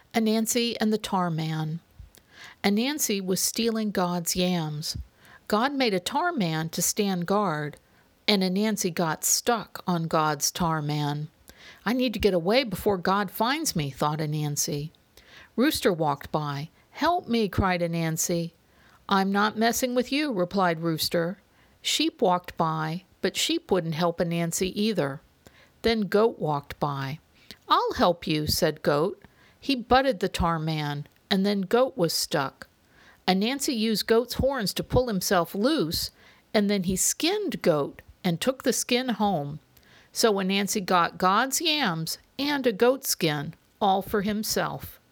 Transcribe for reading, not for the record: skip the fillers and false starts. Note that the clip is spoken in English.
Anansi and the Tar Man. Anansi was stealing God's yams. God made a tar man to stand guard, and Anansi got stuck on God's tar man. I need to get away before God finds me, thought Anansi. Rooster walked by. Help me, cried Anansi. I'm not messing with you, replied Rooster. Sheep walked by, but sheep wouldn't help Anansi either. Then Goat walked by. I'll help you, said Goat. He butted the tar man, and then Goat was stuck. Anansi used Goat's horns to pull himself loose, and then he skinned Goat and took the skin home. So Anansi got God's yams and a goat skin, all for himself.